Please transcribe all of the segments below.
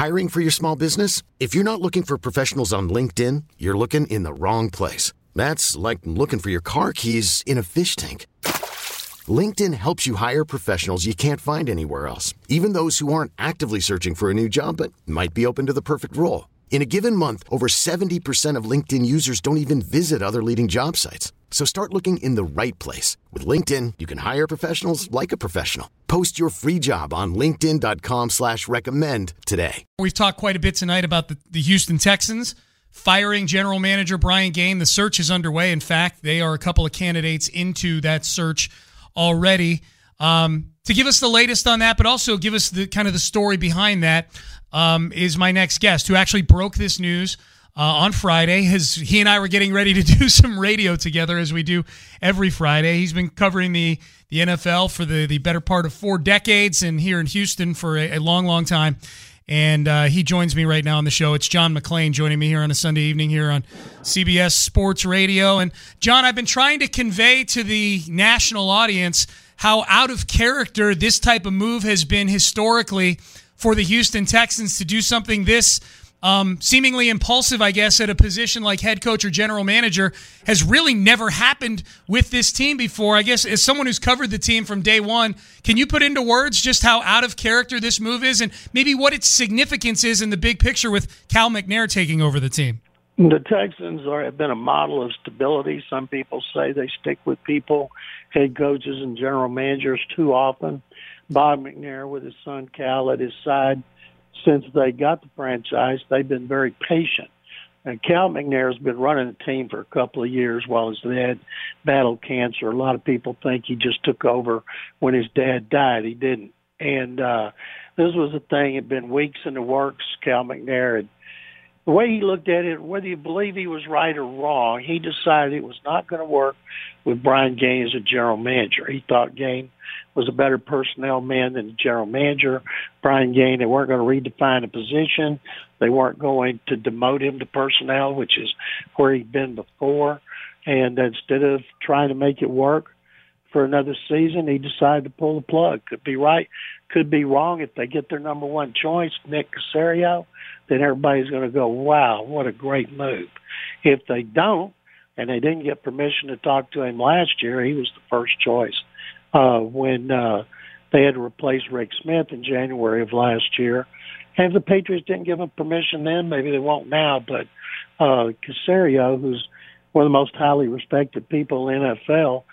Hiring for your small business? If you're not looking for professionals on LinkedIn, you're looking in the wrong place. That's like looking for your car keys in a fish tank. LinkedIn helps you hire professionals you can't find anywhere else, even those who aren't actively searching for a new job but might be open to the perfect role. In a given month, over 70% of LinkedIn users don't even visit other leading job sites. So start looking in the right place. With LinkedIn, you can hire professionals like a professional. Post your free job on linkedin.com/recommend today. We've talked quite a bit tonight about the Houston Texans firing general manager Brian Gaine. The search is underway. In fact, they are a couple of candidates into that search already. To give us the latest on that, but also give us the kind of the story behind that, is my next guest, who actually broke this news on Friday. He and I were getting ready to do some radio together, as we do every Friday. He's been covering the NFL for the better part of 4 decades, and here in Houston for a long, long time. And he joins me right now on the show. It's John McClain joining me here on a Sunday evening here on CBS Sports Radio. And John, I've been trying to convey to the national audience how out of character this type of move has been historically for the Houston Texans to do something this seemingly impulsive, I guess, at a position like head coach or general manager has really never happened with this team before. I guess as someone who's covered the team from day one, can you put into words just how out of character this move is and maybe what its significance is in the big picture with Cal McNair taking over the team? The Texans have been a model of stability. Some people say they stick with people, head coaches and general managers too often. Bob McNair with his son Cal at his side, since they got the franchise, they've been very patient. And Cal McNair has been running the team for a couple of years while his dad battled cancer. A lot of people think he just took over when his dad died. He didn't. And this was a thing. It had been weeks in the works. Cal McNair had, the way he looked at it, whether you believe he was right or wrong, he decided it was not going to work with Brian Gaine as a general manager. He thought Gaine was a better personnel man than the general manager. Brian Gaine, they weren't going to redefine a position. They weren't going to demote him to personnel, which is where he'd been before. And instead of trying to make it work for another season, he decided to pull the plug. Could be right, could be wrong. If they get their number one choice, Nick Caserio, then everybody's going to go, wow, what a great move. If they don't, and they didn't get permission to talk to him last year, he was the first choice when they had to replace Rick Smith in January of last year. And if the Patriots didn't give him permission then, maybe they won't now. But Caserio, who's one of the most highly respected people in the NFL,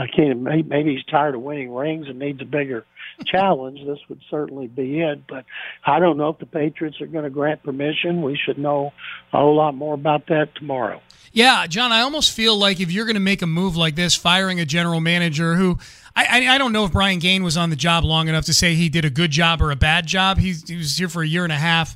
maybe he's tired of winning rings and needs a bigger challenge. This would certainly be it. But I don't know if the Patriots are going to grant permission. We should know a whole lot more about that tomorrow. Yeah, John, I almost feel like if you're going to make a move like this, firing a general manager who I don't know if Brian Gaine was on the job long enough to say he did a good job or a bad job. He was here for a year and a half.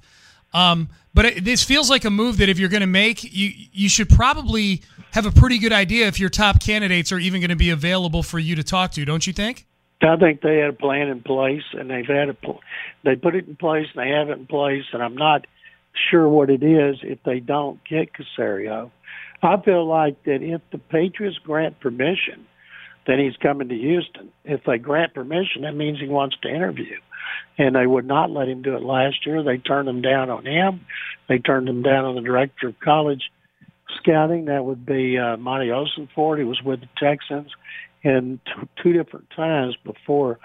But this feels like a move that if you're going to make, you should probably have a pretty good idea if your top candidates are even going to be available for you to talk to, don't you think? I think they had a plan in place, and they put it in place, and they have it in place, and I'm not sure what it is if they don't get Caserio. I feel like that if the Patriots grant permission, then he's coming to Houston. If they grant permission, that means he wants to interview. And they would not let him do it last year. They turned him down on him. They turned him down on the director of college scouting. That would be Monty Osenford. He was with the Texans. And two different times before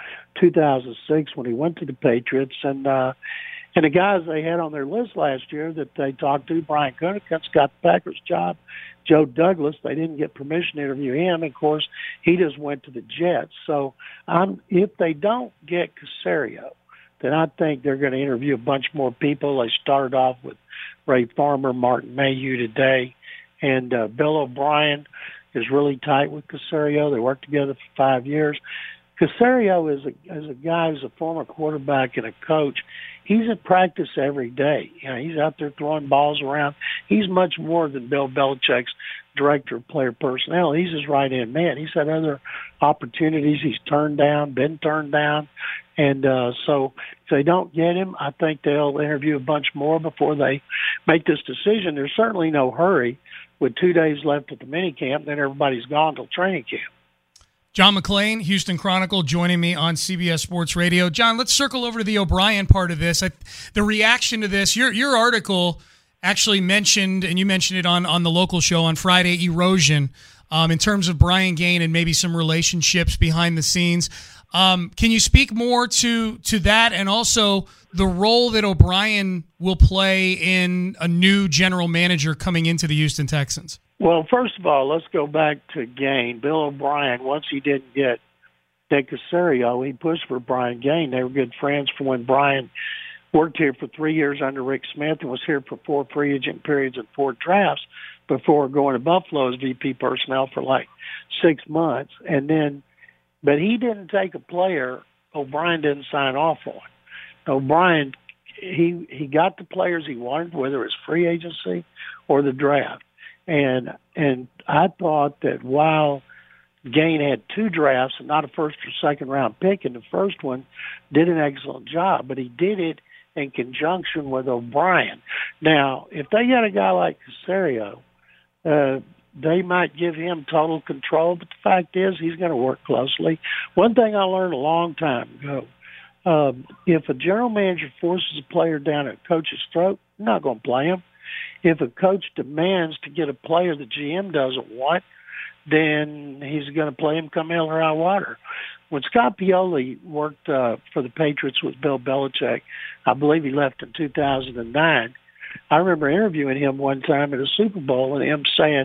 2006 when he went to the Patriots. And the guys they had on their list last year that they talked to, Brian Gutekunst got the Packers job. Joe Douglas, they didn't get permission to interview him. Of course, he just went to the Jets. So if they don't get Caserio, then I think they're going to interview a bunch more people. They started off with Ray Farmer, Martin Mayhew today, and Bill O'Brien is really tight with Caserio. They worked together for 5 years. Caserio is a guy who's a former quarterback and a coach. He's at practice every day. You know, he's out there throwing balls around. He's much more than Bill Belichick's director of player personnel. He's his right-hand man. He's had other opportunities he's been turned down. And so if they don't get him, I think they'll interview a bunch more before they make this decision. There's certainly no hurry with 2 days left at the minicamp. Then everybody's gone till training camp. John McClain, Houston Chronicle, joining me on CBS Sports Radio. John, let's circle over to the O'Brien part of this. The reaction to this, your article actually mentioned, and you mentioned it on the local show on Friday, erosion in terms of Brian Gaine and maybe some relationships behind the scenes. Can you speak more to that, and also the role that O'Brien will play in a new general manager coming into the Houston Texans? Well, first of all, let's go back to Gaine. Bill O'Brien, once he didn't get Dick Caserio, he pushed for Brian Gaine. They were good friends from when Brian worked here for 3 years under Rick Smith and was here for 4 free agent periods and 4 drafts before going to Buffalo as VP personnel for like 6 months. But he didn't take a player O'Brien didn't sign off on. O'Brien, he got the players he wanted, whether it's free agency or the draft. And I thought that while Gaine had 2 drafts and not a first or second round pick, and the first one did an excellent job, but he did it in conjunction with O'Brien. Now, if they got a guy like Caserio, they might give him total control, but the fact is he's going to work closely. One thing I learned a long time ago, if a general manager forces a player down a coach's throat, I'm not going to play him. If a coach demands to get a player the GM doesn't want, then he's going to play him come hell or high water. When Scott Pioli worked for the Patriots with Bill Belichick, I believe he left in 2009, I remember interviewing him one time at a Super Bowl and him saying,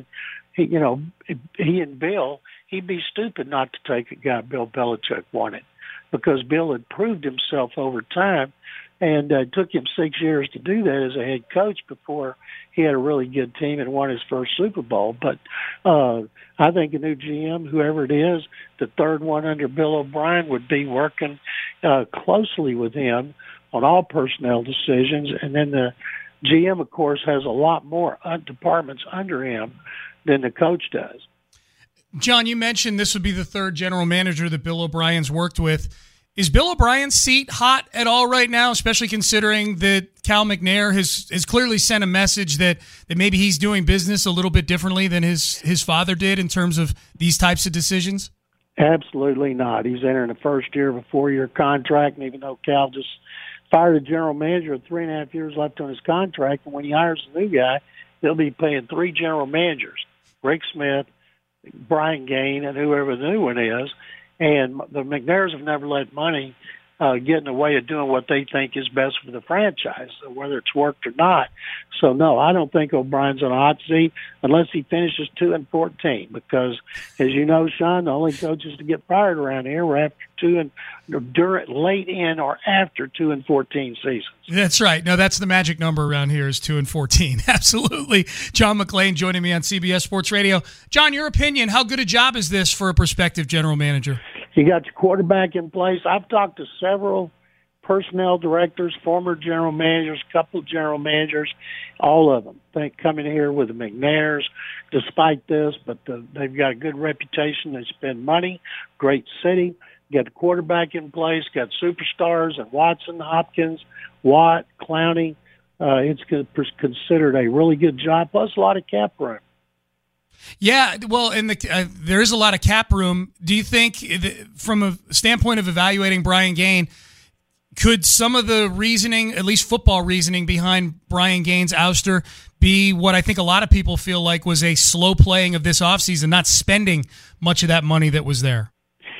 he and Bill, he'd be stupid not to take a guy Bill Belichick wanted, because Bill had proved himself over time, and it took him 6 years to do that as a head coach before he had a really good team and won his first Super Bowl. But I think a new GM, whoever it is, the third one under Bill O'Brien, would be working closely with him on all personnel decisions. And then the GM, of course, has a lot more departments under him than the coach does. John, you mentioned this would be the third general manager that Bill O'Brien's worked with. Is Bill O'Brien's seat hot at all right now, especially considering that Cal McNair has clearly sent a message that maybe he's doing business a little bit differently than his father did in terms of these types of decisions? Absolutely not. He's entering the first year of a 4-year contract, and even though Cal just fired a general manager with 3.5 years left on his contract, and when he hires a new guy, they'll be paying 3 general managers, Rick Smith, Brian Gaine, and whoever the new one is. And the McNairs have never let money get in the way of doing what they think is best for the franchise, whether it's worked or not. So, no, I don't think O'Brien's on a hot seat unless he finishes 2-14, because, as you know, Sean, the only coaches to get fired around here were after late in or after 2-14 seasons. That's right. No, that's the magic number around here is 2-14. Absolutely. John McClain joining me on CBS Sports Radio. John, your opinion, how good a job is this for a prospective general manager? You got your quarterback in place. I've talked to several personnel directors, former general managers, couple of general managers, all of them think coming here with the McNairs despite this, but they've got a good reputation. They spend money, great city, got the quarterback in place, got superstars and Watson, Hopkins, Watt, Clowney. It's considered a really good job, plus a lot of cap room. Yeah, well, there is a lot of cap room. Do you think, from a standpoint of evaluating Brian Gaine, could some of the reasoning, at least football reasoning, behind Brian Gaine's ouster be what I think a lot of people feel like was a slow playing of this offseason, not spending much of that money that was there?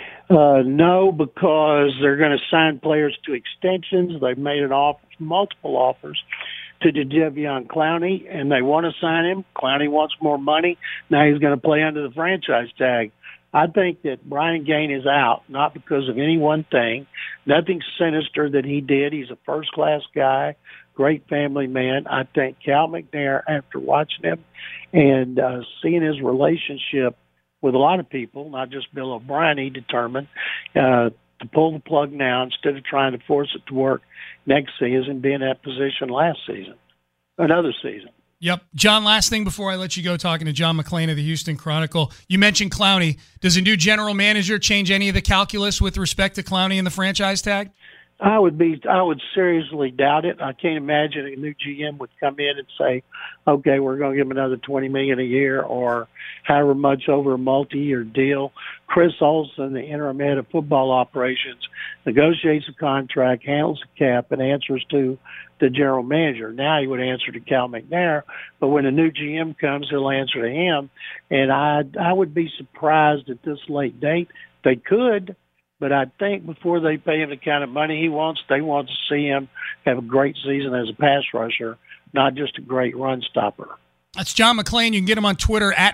No, because they're going to sign players to extensions. They've made multiple offers to Jadeveon Clowney, and they want to sign him. Clowney wants more money. Now he's going to play under the franchise tag. I think that Brian Gaine is out, not because of any one thing. Nothing sinister that he did. He's a first-class guy, great family man. I think Cal McNair, after watching him and seeing his relationship with a lot of people, not just Bill O'Brien, he determined to pull the plug now instead of trying to force it to work next season and be in that position another season. Yep. John, last thing before I let you go, talking to John McClain of the Houston Chronicle. You mentioned Clowney. Does a new general manager change any of the calculus with respect to Clowney and the franchise tag? I would seriously doubt it. I can't imagine a new GM would come in and say, okay, we're going to give him another $20 million a year or however much over a multi-year deal. Chris Olsen, the interim head of football operations, negotiates a contract, handles the cap, and answers to the general manager. Now he would answer to Cal McNair, but when a new GM comes, he'll answer to him. And I would be surprised at this late date. They could. But I think before they pay him the kind of money he wants, they want to see him have a great season as a pass rusher, not just a great run stopper. That's John McClain. You can get him on Twitter at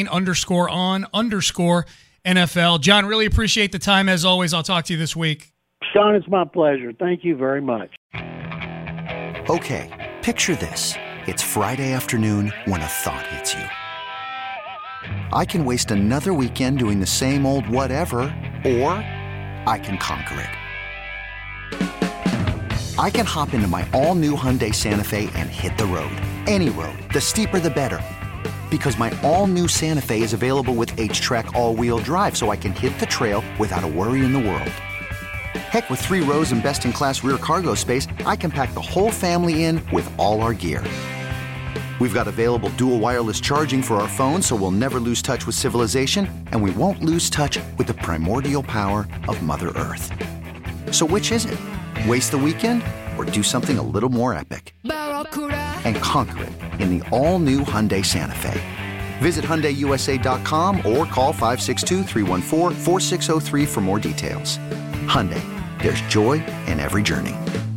McClain_on_NFL. John, really appreciate the time as always. I'll talk to you this week. Sean, it's my pleasure. Thank you very much. Okay, picture this. It's Friday afternoon when a thought hits you. I can waste another weekend doing the same old whatever, or I can conquer it. I can hop into my all-new Hyundai Santa Fe and hit the road. Any road. The steeper, the better. Because my all-new Santa Fe is available with H-Track all-wheel drive, so I can hit the trail without a worry in the world. Heck, with 3 rows and best-in-class rear cargo space, I can pack the whole family in with all our gear. We've got available dual wireless charging for our phones, so we'll never lose touch with civilization, and we won't lose touch with the primordial power of Mother Earth. So which is it? Waste the weekend or do something a little more epic? And conquer it in the all-new Hyundai Santa Fe. Visit HyundaiUSA.com or call 562-314-4603 for more details. Hyundai, there's joy in every journey.